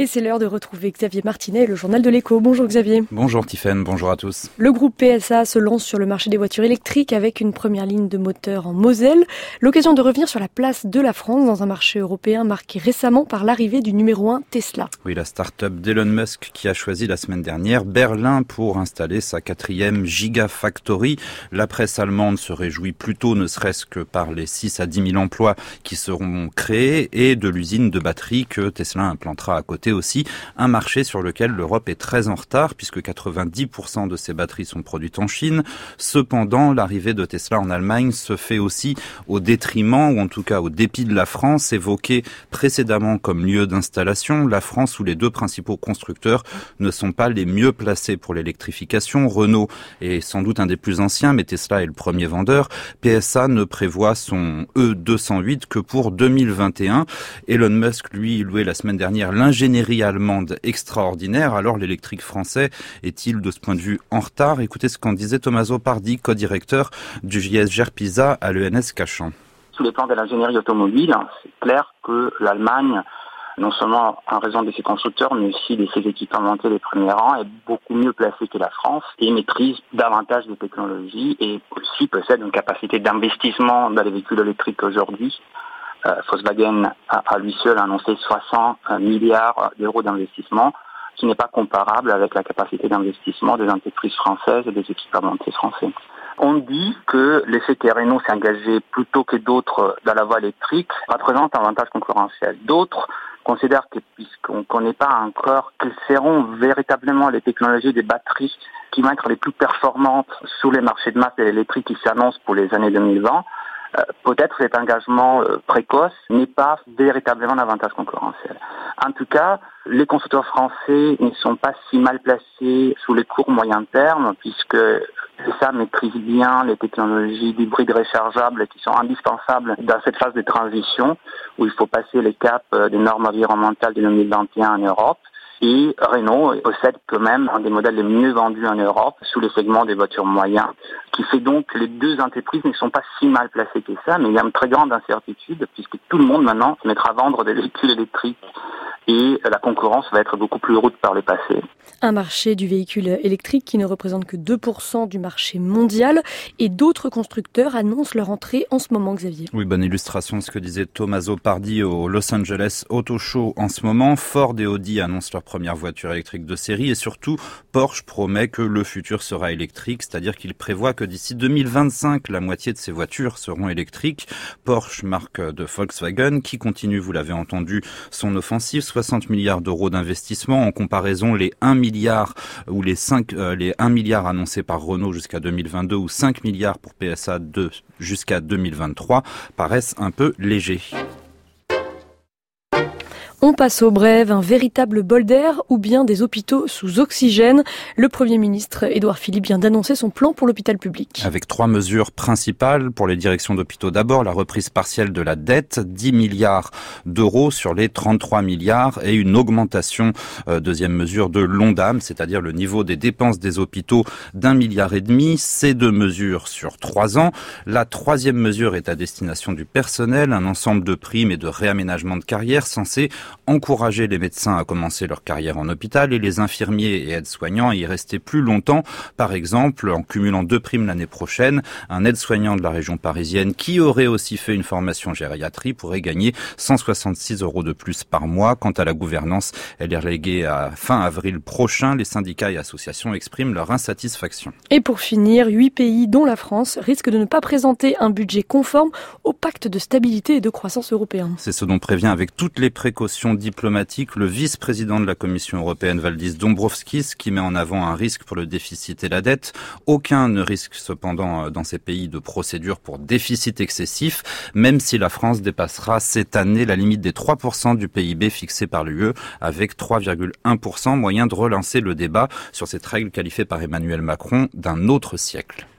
Et c'est l'heure de retrouver Xavier Martinet, le journal de l'Écho. Bonjour Xavier. Bonjour Tiffaine, bonjour à tous. Le groupe PSA se lance sur le marché des voitures électriques avec une première ligne de moteur en Moselle. L'occasion de revenir sur la place de la France dans un marché européen marqué récemment par l'arrivée du numéro 1 Tesla. Oui, la start-up d'Elon Musk qui a choisi la semaine dernière Berlin pour installer sa 4e Gigafactory. La presse allemande se réjouit plutôt, ne serait-ce que par les 6 à 10 000 emplois qui seront créés et de l'usine de batterie que Tesla implantera à côté aussi. Un marché sur lequel l'Europe est très en retard puisque 90% de ses batteries sont produites en Chine. Cependant, l'arrivée de Tesla en Allemagne se fait aussi au détriment, ou en tout cas au dépit de la France, évoquée précédemment comme lieu d'installation. La France, où les deux principaux constructeurs ne sont pas les mieux placés pour l'électrification. Renault est sans doute un des plus anciens, mais Tesla est le premier vendeur. PSA ne prévoit son E208 que pour 2021. Elon Musk, lui, louait la semaine dernière l'ingénierie allemande extraordinaire. Alors l'électrique français est-il de ce point de vue en retard? Écoutez ce qu'en disait Tommaso Pardi, co-directeur du JS Gerpisa à l'ENS Cachan. Sur les plans de l'ingénierie automobile, c'est clair que l'Allemagne, non seulement en raison de ses constructeurs, mais aussi de ses équipementiers des premiers rangs, est beaucoup mieux placée que la France et maîtrise davantage de technologies et aussi possède une capacité d'investissement dans les véhicules électriques aujourd'hui. Volkswagen a à lui seul annoncé 60 milliards d'euros d'investissement, qui n'est pas comparable avec la capacité d'investissement des entreprises françaises et des équipementiers français. On dit que le fait que Renault s'est engagé plus tôt que d'autres dans la voie électrique représente un avantage concurrentiel. D'autres considèrent que puisqu'on ne connaît pas encore quelles seront véritablement les technologies des batteries qui vont être les plus performantes sur les marchés de masse de l'électrique qui s'annoncent pour les années 2020, peut-être cet engagement précoce n'est pas véritablement un avantage concurrentiel. En tout cas, les constructeurs français ne sont pas si mal placés sous les court moyen terme, puisque ça maîtrise bien les technologies d'hybrides rechargeables qui sont indispensables dans cette phase de transition où il faut passer les caps des normes environnementales de 2021 en Europe. Et Renault possède quand même un des modèles les mieux vendus en Europe sous les segments des voitures moyennes, qui fait donc que les deux entreprises ne sont pas si mal placées que ça, mais il y a une très grande incertitude puisque tout le monde maintenant se mettra à vendre des véhicules électriques et la concurrence va être beaucoup plus rude par le passé. Un marché du véhicule électrique qui ne représente que 2% du marché mondial et d'autres constructeurs annoncent leur entrée en ce moment, Xavier. Oui, bonne illustration de ce que disait Tommaso Pardi au Los Angeles Auto Show en ce moment. Ford et Audi annoncent leur première voiture électrique de série et surtout Porsche promet que le futur sera électrique, c'est-à-dire qu'il prévoit que d'ici 2025, la moitié de ses voitures seront électriques. Porsche, marque de Volkswagen, qui continue, vous l'avez entendu, son offensive, 60 milliards d'euros d'investissement. En comparaison, les 1 milliard ou les 1 milliard annoncés par Renault jusqu'à 2022 ou 5 milliards pour PSA jusqu'à 2023 paraissent un peu légers. On passe aux brèves, un véritable bol d'air ou bien des hôpitaux sous oxygène. Le Premier ministre Édouard Philippe vient d'annoncer son plan pour l'hôpital public. Avec 3 mesures principales pour les directions d'hôpitaux. D'abord, la reprise partielle de la dette, 10 milliards d'euros sur les 33 milliards et une augmentation, deuxième mesure, de l'ONDAM, c'est-à-dire le niveau des dépenses des hôpitaux d'1,5 milliard. Ces 2 mesures sur 3 ans. La troisième mesure est à destination du personnel, un ensemble de primes et de réaménagement de carrière censé encourager les médecins à commencer leur carrière en hôpital et les infirmiers et aides-soignants à y rester plus longtemps. Par exemple, en cumulant 2 primes l'année prochaine, un aide-soignant de la région parisienne qui aurait aussi fait une formation gériatrie pourrait gagner 166 € de plus par mois. Quant à la gouvernance, elle est reléguée à fin avril prochain. Les syndicats et associations expriment leur insatisfaction. Et pour finir, 8 pays, dont la France, risquent de ne pas présenter un budget conforme au pacte de stabilité et de croissance européen. C'est ce dont prévient avec toutes les précautions diplomatique, le vice-président de la Commission européenne, Valdis Dombrovskis, qui met en avant un risque pour le déficit et la dette. Aucun ne risque cependant dans ces pays de procédure pour déficit excessif, même si la France dépassera cette année la limite des 3% du PIB fixée par l'UE, avec 3,1%, moyen de relancer le débat sur cette règle qualifiée par Emmanuel Macron d'un autre siècle.